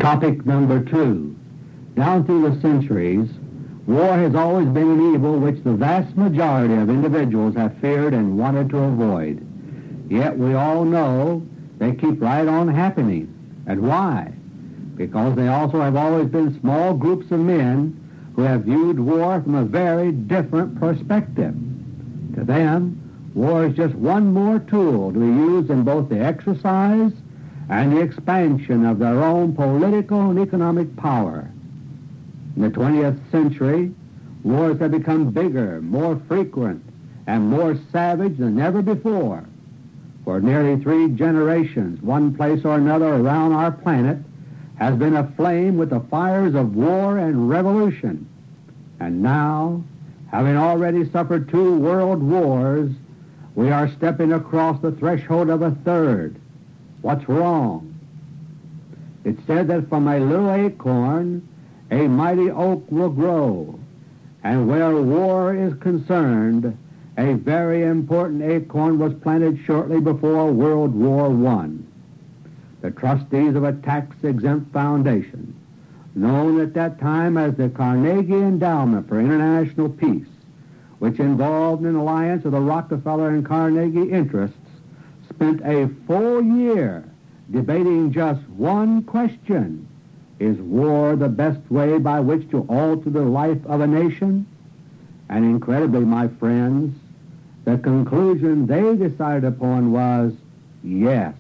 Topic number 2. Down through the centuries, war has always been an evil which the vast majority of individuals have feared and wanted to avoid. Yet we all know they keep right on happening. And why? Because they also have always been small groups of men who have viewed war from a very different perspective. To them, war is just one more tool to be used in both the exercise and the expansion of their own political and economic power. In the 20th century, wars have become bigger, more frequent, and more savage than ever before. For nearly 3 generations, one place or another around our planet has been aflame with the fires of war and revolution. And now, having already suffered 2 world wars, we are stepping across the threshold of a third. What's wrong? It's said that from a little acorn, a mighty oak will grow. And where war is concerned, a very important acorn was planted shortly before World War I. The trustees of a tax-exempt foundation, known at that time as the Carnegie Endowment for International Peace, which involved an alliance of the Rockefeller and Carnegie interests, spent a full year debating just one question: is war the best way by which to alter the life of a nation? And incredibly, my friends, the conclusion they decided upon was yes.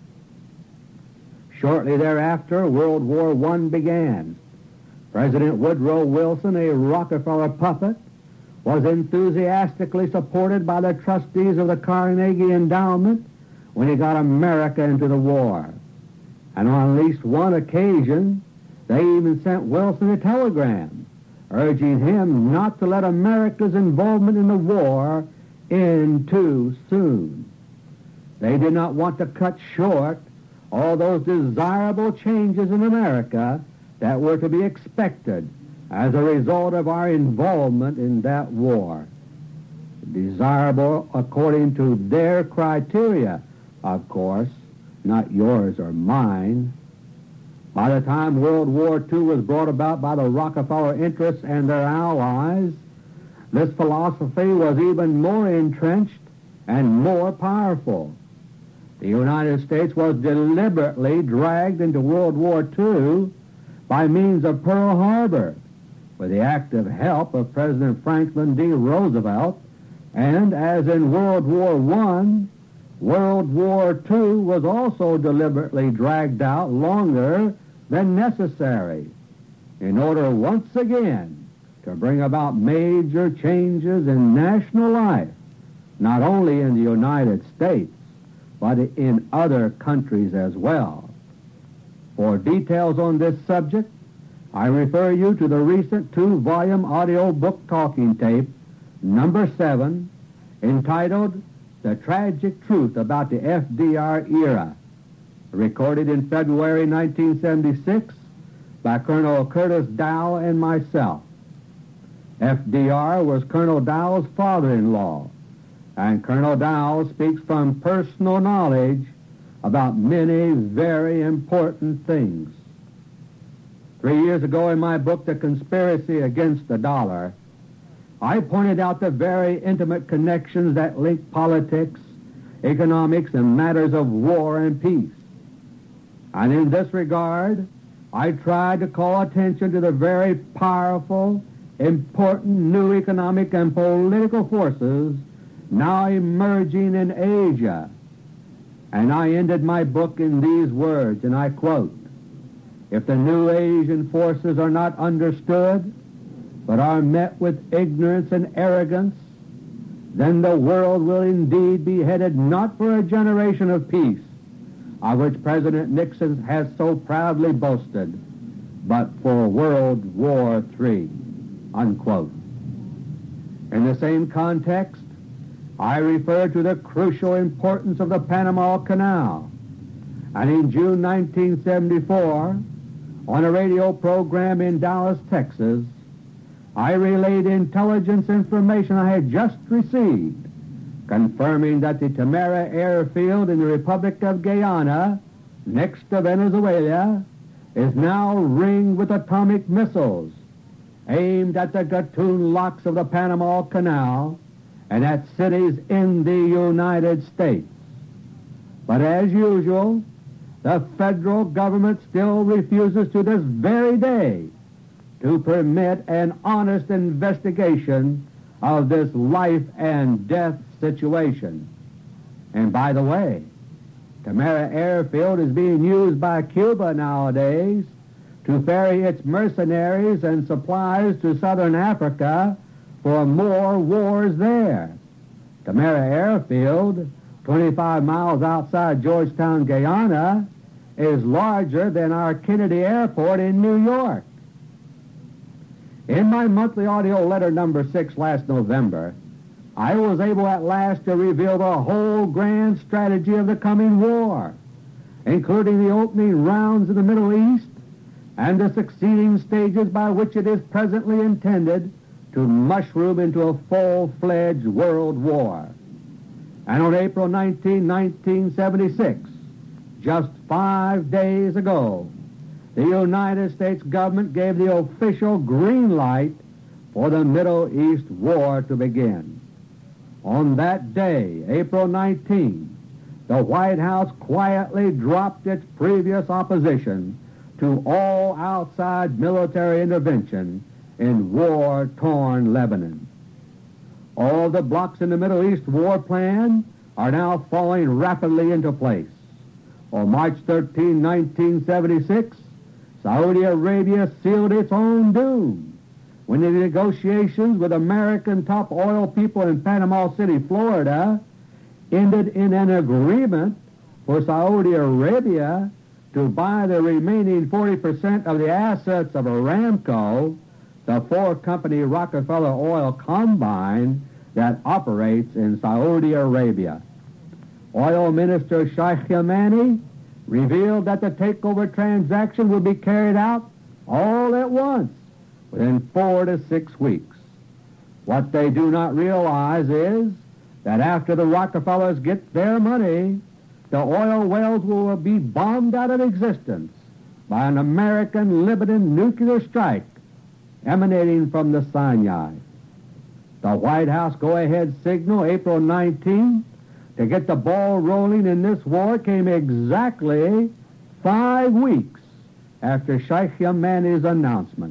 Shortly thereafter, World War I began. President Woodrow Wilson, a Rockefeller puppet, was enthusiastically supported by the trustees of the Carnegie Endowment when he got America into the war. And on at least one occasion, they even sent Wilson a telegram urging him not to let America's involvement in the war end too soon. They did not want to cut short all those desirable changes in America that were to be expected as a result of our involvement in that war. Desirable according to their criteria, of course, not yours or mine. By the time World War II was brought about by the Rockefeller interests and their allies, this philosophy was even more entrenched and more powerful. The United States was deliberately dragged into World War II by means of Pearl Harbor, with the active help of President Franklin D. Roosevelt, and as in World War I, World War II was also deliberately dragged out longer than necessary in order once again to bring about major changes in national life, not only in the United States, but in other countries as well. For details on this subject, I refer you to the recent 2-volume audio book talking tape, number 7, entitled The Tragic Truth About the FDR Era, recorded in February 1976 by Colonel Curtis Dow and myself. FDR was Colonel Dow's father-in-law, and Colonel Dow speaks from personal knowledge about many very important things. 3 years ago in my book, The Conspiracy Against the Dollar, I pointed out the very intimate connections that link politics, economics, and matters of war and peace. And in this regard, I tried to call attention to the very powerful, important new economic and political forces now emerging in Asia. And I ended my book in these words, and I quote, "If the new Asian forces are not understood, but are met with ignorance and arrogance, then the world will indeed be headed not for a generation of peace, of which President Nixon has so proudly boasted, but for World War III," unquote. In the same context, I refer to the crucial importance of the Panama Canal, and in June 1974, on a radio program in Dallas, Texas, I relayed intelligence information I had just received, confirming that the Temera airfield in the Republic of Guyana, next to Venezuela, is now ringed with atomic missiles aimed at the Gatun locks of the Panama Canal and at cities in the United States. But as usual, the federal government still refuses to this very day to permit an honest investigation of this life and death situation. And by the way, Tamara Airfield is being used by Cuba nowadays to ferry its mercenaries and supplies to southern Africa for more wars there. Tamara Airfield, 25 miles outside Georgetown, Guyana, is larger than our Kennedy Airport in New York. In my monthly audio letter number 6 last November, I was able at last to reveal the whole grand strategy of the coming war, including the opening rounds in the Middle East and the succeeding stages by which it is presently intended to mushroom into a full-fledged world war. And on April 19, 1976, just 5 days ago, the United States government gave the official green light for the Middle East war to begin. On that day, April 19, the White House quietly dropped its previous opposition to all outside military intervention in war-torn Lebanon. All the blocks in the Middle East war plan are now falling rapidly into place. On March 13, 1976, Saudi Arabia sealed its own doom when the negotiations with American top oil people in Panama City, Florida, ended in an agreement for Saudi Arabia to buy the remaining 40% of the assets of Aramco, the four-company Rockefeller Oil Combine that operates in Saudi Arabia. Oil Minister Sheikh Yamani revealed that the takeover transaction would be carried out all at once within 4 to 6 weeks. What they do not realize is that after the Rockefellers get their money, the oil wells will be bombed out of existence by an American-Lebanon nuclear strike emanating from the Sinai. The White House go-ahead signal April 19 to get the ball rolling in this war came exactly 5 weeks after Sheikh Yamani's announcement.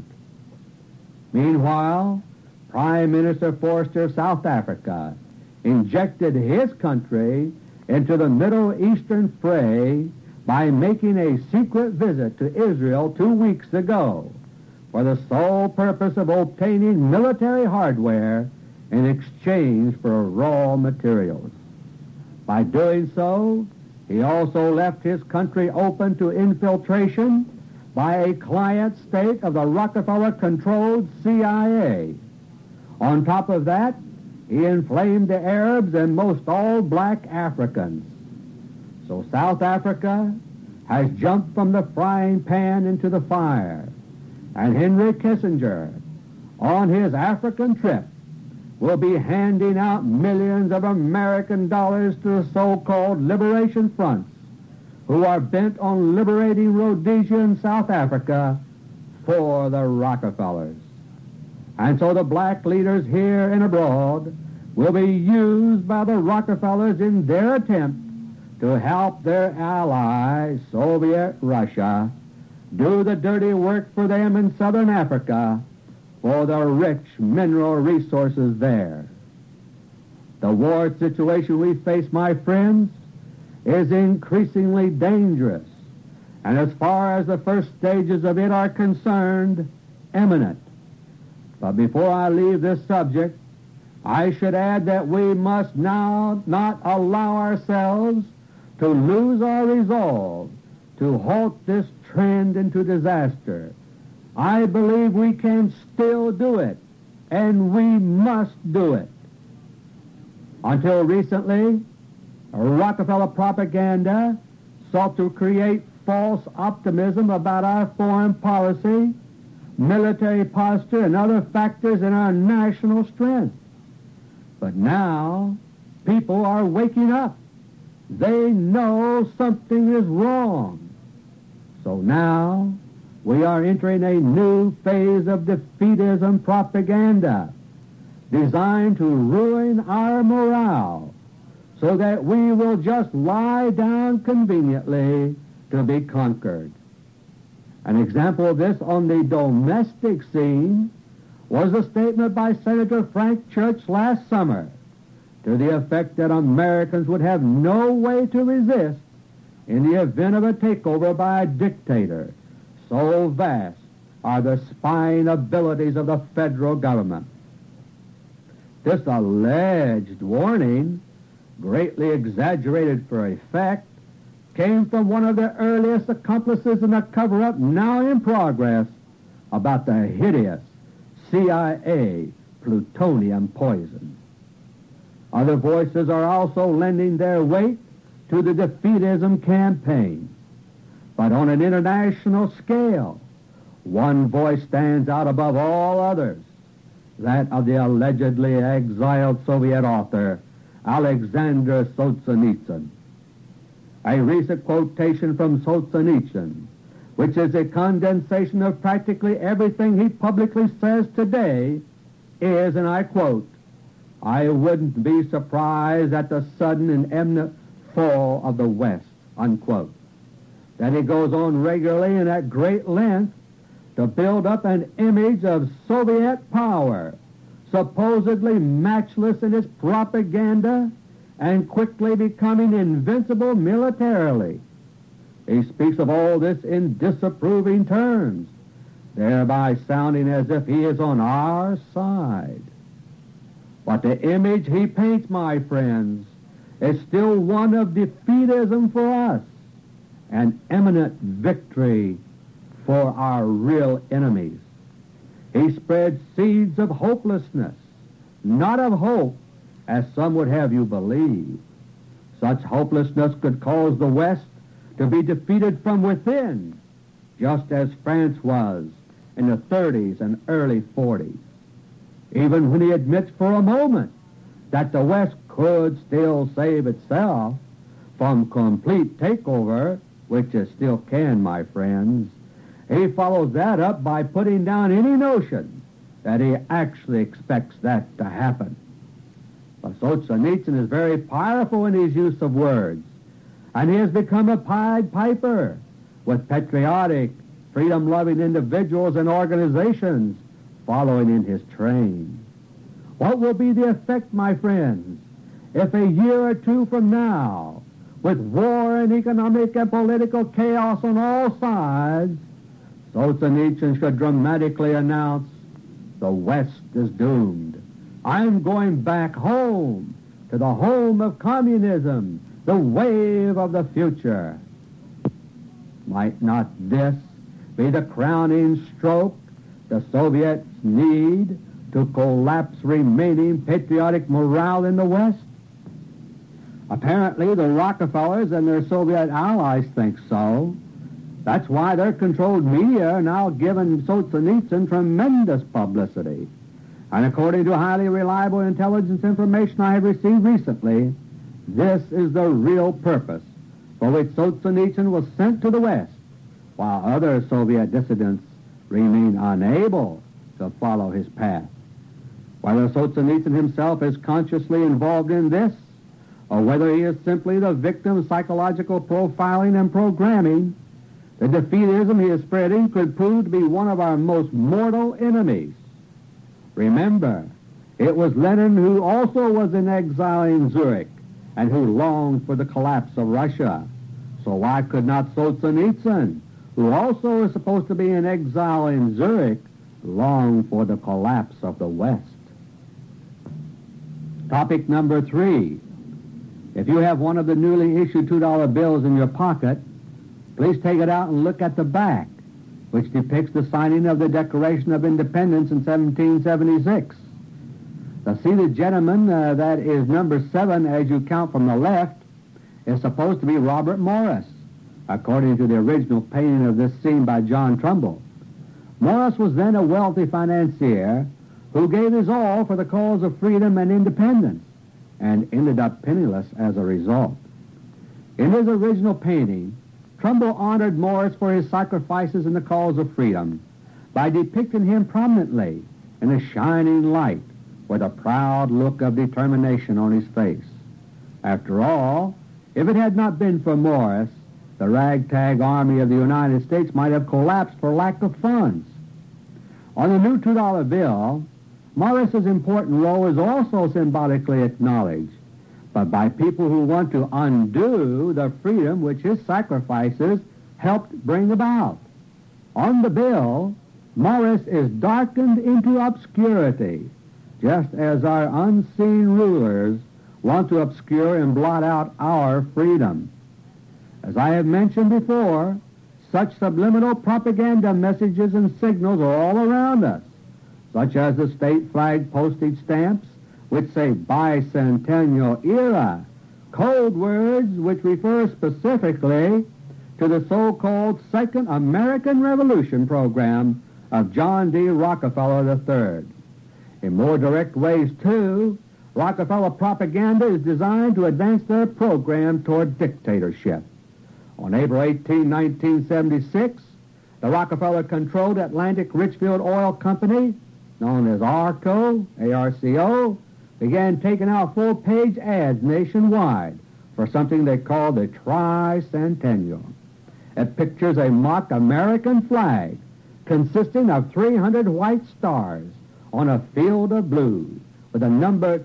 Meanwhile, Prime Minister Forster of South Africa injected his country into the Middle Eastern fray by making a secret visit to Israel 2 weeks ago for the sole purpose of obtaining military hardware in exchange for raw materials. By doing so, he also left his country open to infiltration by a client state of the Rockefeller-controlled CIA. On top of that, he inflamed the Arabs and most all black Africans. So South Africa has jumped from the frying pan into the fire, and Henry Kissinger, on his African trip, will be handing out millions of American dollars to the so-called liberation fronts who are bent on liberating Rhodesia and South Africa for the Rockefellers. And so the black leaders here and abroad will be used by the Rockefellers in their attempt to help their ally, Soviet Russia, do the dirty work for them in southern Africa for the rich mineral resources there. The war situation we face, my friends, is increasingly dangerous, and as far as the first stages of it are concerned, imminent. But before I leave this subject, I should add that we must now not allow ourselves to lose our resolve to halt this trend into disaster. I believe we can still do it, and we must do it. Until recently, Rockefeller propaganda sought to create false optimism about our foreign policy, military posture, and other factors in our national strength. But now, people are waking up. They know something is wrong. So now, we are entering a new phase of defeatism propaganda designed to ruin our morale so that we will just lie down conveniently to be conquered. An example of this on the domestic scene was a statement by Senator Frank Church last summer to the effect that Americans would have no way to resist in the event of a takeover by a dictator. So vast are the spying abilities of the federal government. This alleged warning, greatly exaggerated for effect, came from one of the earliest accomplices in a cover-up now in progress about the hideous CIA plutonium poison. Other voices are also lending their weight to the defeatism campaign. But on an international scale, one voice stands out above all others, that of the allegedly exiled Soviet author Alexander Solzhenitsyn. A recent quotation from Solzhenitsyn, which is a condensation of practically everything he publicly says today, is, and I quote, "I wouldn't be surprised at the sudden and imminent fall of the West," unquote. Then he goes on regularly and at great length to build up an image of Soviet power, supposedly matchless in its propaganda and quickly becoming invincible militarily. He speaks of all this in disapproving terms, thereby sounding as if he is on our side. But the image he paints, my friends, is still one of defeatism for us, an imminent victory for our real enemies. He spreads seeds of hopelessness, not of hope, as some would have you believe. Such hopelessness could cause the West to be defeated from within, just as France was in the 30s and early 40s. Even when he admits for a moment that the West could still save itself from complete takeover, which it still can, my friends, he follows that up by putting down any notion that he actually expects that to happen. But Solzhenitsyn is very powerful in his use of words, and he has become a Pied Piper with patriotic, freedom-loving individuals and organizations following in his train. What will be the effect, my friends, if a year or two from now, with war and economic and political chaos on all sides, Solzhenitsyn should dramatically announce, "The West is doomed. I'm going back home, to the home of communism, the wave of the future." Might not this be the crowning stroke the Soviets need to collapse remaining patriotic morale in the West? Apparently the Rockefellers and their Soviet allies think so. That's why their controlled media are now giving Solzhenitsyn tremendous publicity. And according to highly reliable intelligence information I have received recently, this is the real purpose for which Solzhenitsyn was sent to the West, while other Soviet dissidents remain unable to follow his path. Whether Solzhenitsyn himself is consciously involved in this, or whether he is simply the victim of psychological profiling and programming, the defeatism he is spreading could prove to be one of our most mortal enemies. Remember, it was Lenin who also was in exile in Zurich and who longed for the collapse of Russia. So why could not Solzhenitsyn, who also is supposed to be in exile in Zurich, long for the collapse of the West? Topic number 3. If you have one of the newly issued $2 bills in your pocket, please take it out and look at the back, which depicts the signing of the Declaration of Independence in 1776. The seated gentleman, that is number 7 as you count from the left, is supposed to be Robert Morris, according to the original painting of this scene by John Trumbull. Morris was then a wealthy financier who gave his all for the cause of freedom and independence, and ended up penniless as a result. In his original painting, Trumbull honored Morris for his sacrifices in the cause of freedom by depicting him prominently in a shining light with a proud look of determination on his face. After all, if it had not been for Morris, the ragtag army of the United States might have collapsed for lack of funds. On the new $2 bill, Morris's important role is also symbolically acknowledged, but by people who want to undo the freedom which his sacrifices helped bring about. On the bill, Morris is darkened into obscurity, just as our unseen rulers want to obscure and blot out our freedom. As I have mentioned before, such subliminal propaganda messages and signals are all around us, such as the state flag postage stamps, which say Bicentennial Era, code words which refer specifically to the so-called Second American Revolution program of John D. Rockefeller III. In more direct ways, too, Rockefeller propaganda is designed to advance their program toward dictatorship. On April 18, 1976, the Rockefeller-controlled Atlantic Richfield Oil Company, known as ARCO, A-R-C-O, began taking out full-page ads nationwide for something they called the Tricentennial. It pictures a mock American flag consisting of 300 white stars on a field of blue with the number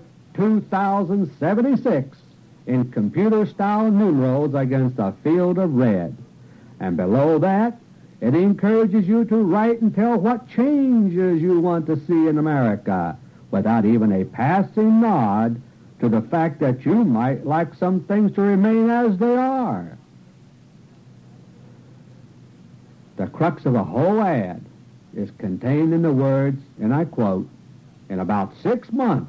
2076 in computer-style numerals against a field of red. And below that, it encourages you to write and tell what changes you want to see in America, without even a passing nod to the fact that you might like some things to remain as they are. The crux of the whole ad is contained in the words, and I quote, "In about 6 months,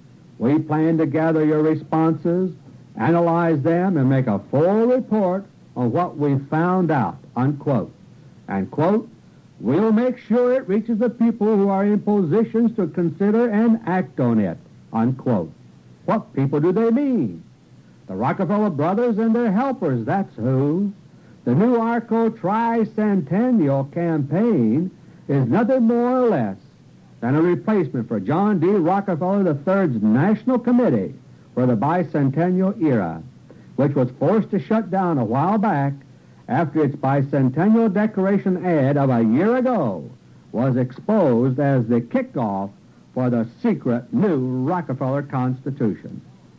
we plan to gather your responses, analyze them, and make a full report on what we found out," unquote. And, quote, "We'll make sure it reaches the people who are in positions to consider and act on it," unquote. What people do they mean? The Rockefeller brothers and their helpers, that's who. The new ARCO Tricentennial campaign is nothing more or less than a replacement for John D. Rockefeller III's National Committee for the Bicentennial Era, which was forced to shut down a while back after its bicentennial decoration ad of a year ago was exposed as the kickoff for the secret new Rockefeller Constitution.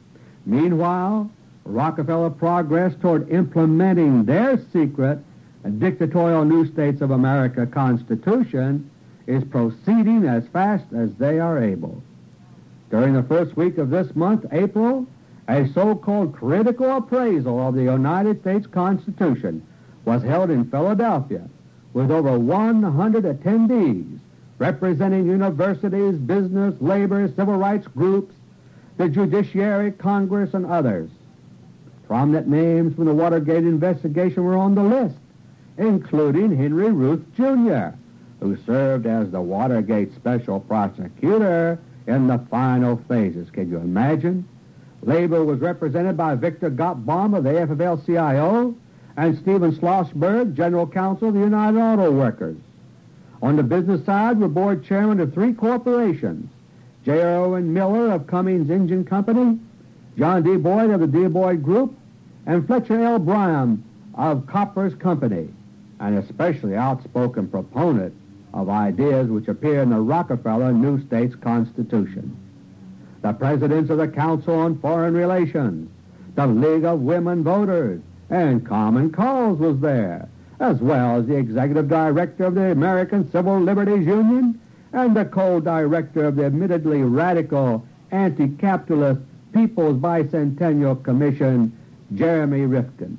Meanwhile, Rockefeller progressed toward implementing their secret dictatorial New States of America Constitution is proceeding as fast as they are able. During the first week of this month, April, a so-called critical appraisal of the United States Constitution was held in Philadelphia with over 100 attendees representing universities, business, labor, civil rights groups, the judiciary, Congress, and others. Prominent names from the Watergate investigation were on the list, including Henry Ruth, Jr., who served as the Watergate special prosecutor in the final phases. Can you imagine? Labor was represented by Victor Gottbaum of the AFL-CIO and Stephen Schlossberg, General Counsel of the United Auto Workers. On the business side were board chairmen of 3 corporations, J. Owen Miller of Cummins Engine Company, John D. Boyd of the D. Boyd Group, and Fletcher L. Bryan of Koppers Company, an especially outspoken proponent of ideas which appear in the Rockefeller New States Constitution. The presidents of the Council on Foreign Relations, the League of Women Voters, and Common Cause was there, as well as the executive director of the American Civil Liberties Union and the co-director of the admittedly radical anti-capitalist People's Bicentennial Commission, Jeremy Rifkin.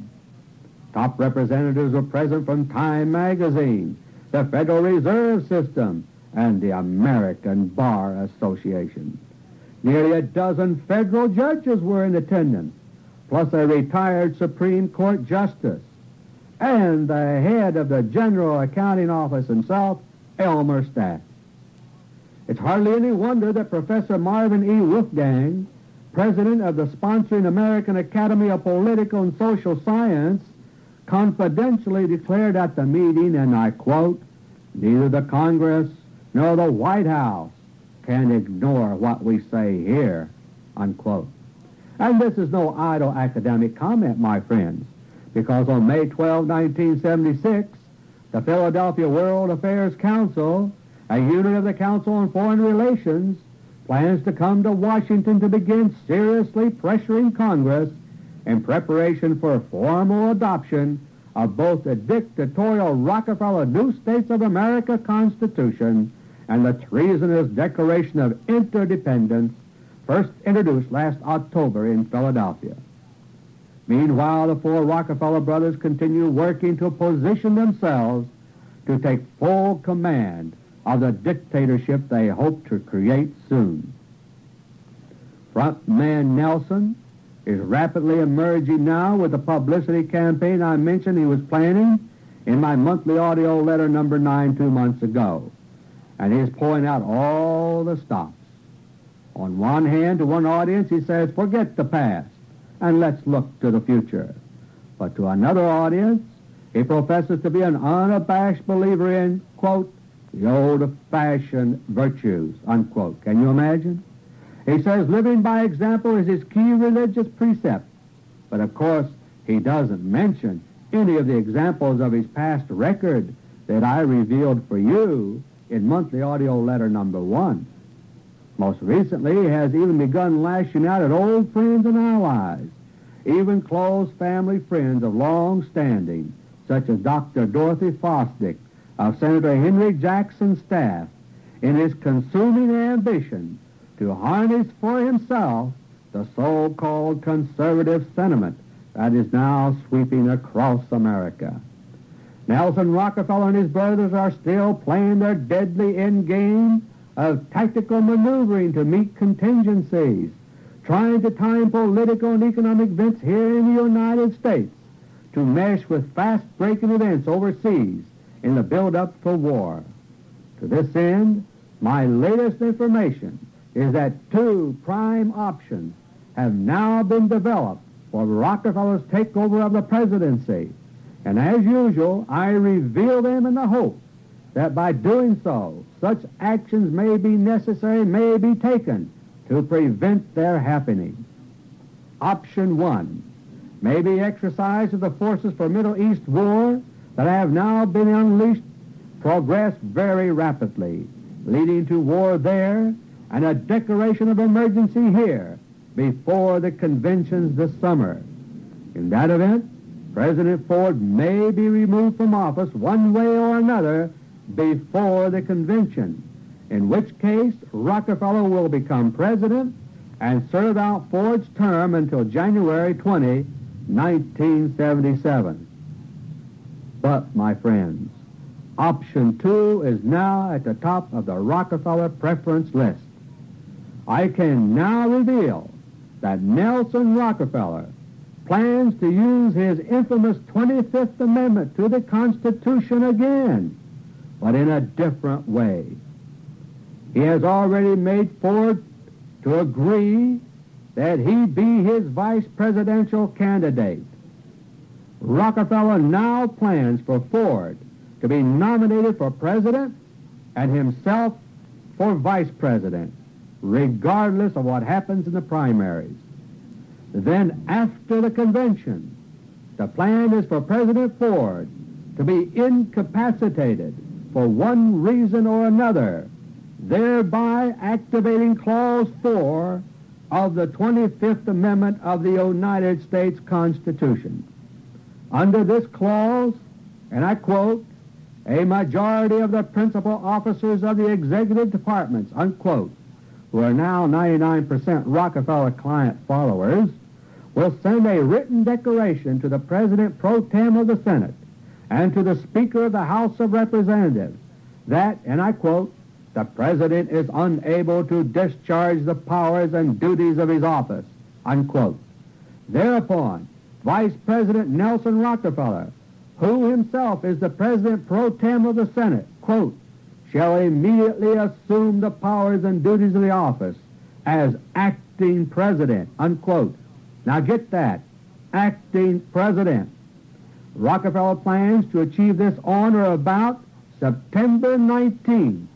Top representatives were present from Time Magazine, the Federal Reserve System, and the American Bar Association. Nearly a dozen federal judges were in attendance, plus a retired Supreme Court justice, and the head of the General Accounting Office himself, Elmer Stack. It's hardly any wonder that Professor Marvin E. Wolfgang, president of the sponsoring American Academy of Political and Social Science, confidentially declared at the meeting, and I quote, "Neither the Congress nor the White House can ignore what we say here," unquote. And this is no idle academic comment, my friends, because on May 12, 1976, the Philadelphia World Affairs Council, a unit of the Council on Foreign Relations, plans to come to Washington to begin seriously pressuring Congress in preparation for formal adoption of both the dictatorial Rockefeller New States of America Constitution and the treasonous Declaration of Interdependence first introduced last October in Philadelphia. Meanwhile, the four Rockefeller brothers continue working to position themselves to take full command of the dictatorship they hope to create soon. Frontman Nelson is rapidly emerging now with the publicity campaign I mentioned he was planning in my monthly audio letter number 9 2 months ago, and he is pouring out all the stops. On one hand, to one audience, he says, "Forget the past and let's look to the future." But to another audience, he professes to be an unabashed believer in, quote, "the old-fashioned virtues," unquote. Can you imagine? He says living by example is his key religious precept, but of course he doesn't mention any of the examples of his past record that I revealed for you in monthly audio letter number 1. Most recently, he has even begun lashing out at old friends and allies, even close family friends of long standing, such as Dr. Dorothy Fosdick of Senator Henry Jackson's staff, in his consuming ambition to harness for himself the so-called conservative sentiment that is now sweeping across America. Nelson Rockefeller and his brothers are still playing their deadly end game of tactical maneuvering to meet contingencies, trying to time political and economic events here in the United States to mesh with fast-breaking events overseas in the build-up for war. To this end, my latest information is that 2 prime options have now been developed for Rockefeller's takeover of the presidency, and as usual, I reveal them in the hope that by doing so, such actions may be necessary, may be taken to prevent their happening. Option 1 may be exercised if the forces for Middle East war that have now been unleashed progress very rapidly, leading to war there and a declaration of emergency here before the conventions this summer. In that event, President Ford may be removed from office one way or another before the convention, in which case Rockefeller will become president and serve out Ford's term until January 20, 1977. But, my friends, option 2 is now at the top of the Rockefeller preference list. I can now reveal that Nelson Rockefeller plans to use his infamous 25th Amendment to the Constitution again, but in a different way. He has already made Ford to agree that he be his vice presidential candidate. Rockefeller now plans for Ford to be nominated for president and himself for vice president, regardless of what happens in the primaries. Then, after the convention, the plan is for President Ford to be incapacitated for one reason or another, thereby activating Clause 4 of the 25th Amendment of the United States Constitution. Under this clause, and I quote, "a majority of the principal officers of the executive departments," unquote, who are now 99% Rockefeller client followers, will send a written declaration to the President pro tem of the Senate and to the Speaker of the House of Representatives that, and I quote, "the President is unable to discharge the powers and duties of his office," unquote. Thereupon, Vice President Nelson Rockefeller, who himself is the President pro tem of the Senate, quote, "shall immediately assume the powers and duties of the office as acting President," unquote. Now get that, acting President. Rockefeller plans to achieve this on or about September 19,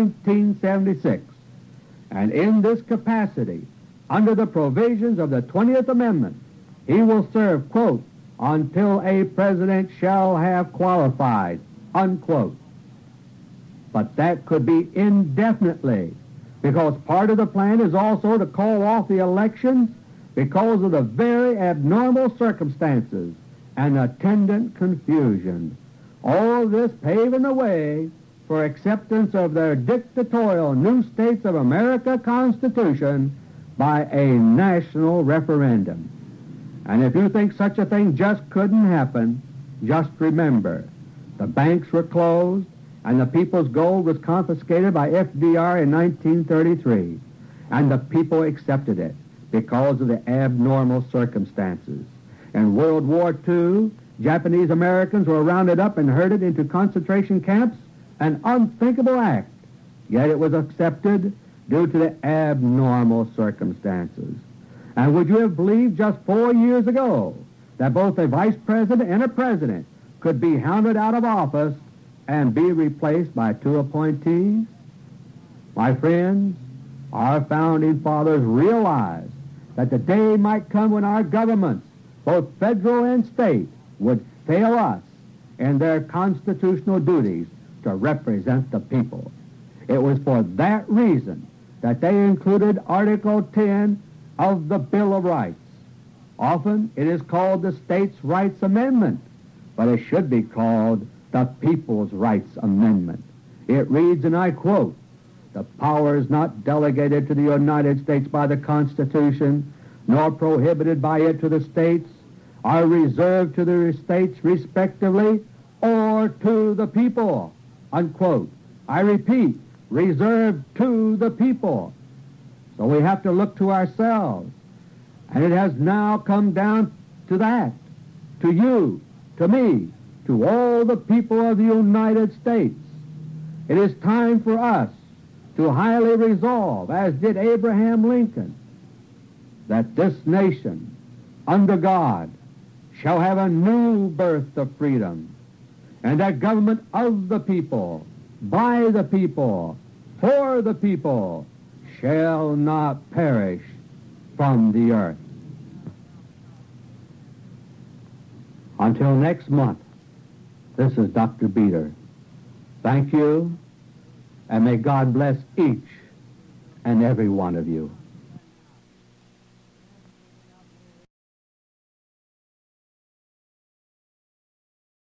1976, and in this capacity, under the provisions of the 20th Amendment, he will serve, quote, until a president shall have qualified, unquote. But that could be indefinitely, because part of the plan is also to call off the elections because of the very abnormal circumstances and attendant confusion. All this paving the way for acceptance of their dictatorial New States of America Constitution by a national referendum. And if you think such a thing just couldn't happen, just remember, the banks were closed and the people's gold was confiscated by FDR in 1933, and the people accepted it because of the abnormal circumstances. In World War II, Japanese Americans were rounded up and herded into concentration camps, an unthinkable act, yet it was accepted due to the abnormal circumstances. And would you have believed just 4 years ago that both a vice president and a president could be hounded out of office and be replaced by two appointees? My friends, our founding fathers realized that the day might come when our governments, both federal and state, would fail us in their constitutional duties to represent the people. It was for that reason that they included Article 10 of the Bill of Rights. Often it is called the States' Rights Amendment, but it should be called the People's Rights Amendment. It reads, and I quote, "The powers not delegated to the United States by the Constitution, nor prohibited by it to the states, are reserved to the states respectively or to the people," unquote. I repeat, reserved to the people. So we have to look to ourselves. And it has now come down to that, to you, to me, to all the people of the United States. It is time for us to highly resolve, as did Abraham Lincoln, that this nation, under God, shall have a new birth of freedom, and that government of the people, by the people, for the people, shall not perish from the earth. Until next month, this is Dr. Beter. Thank you, and may God bless each and every one of you.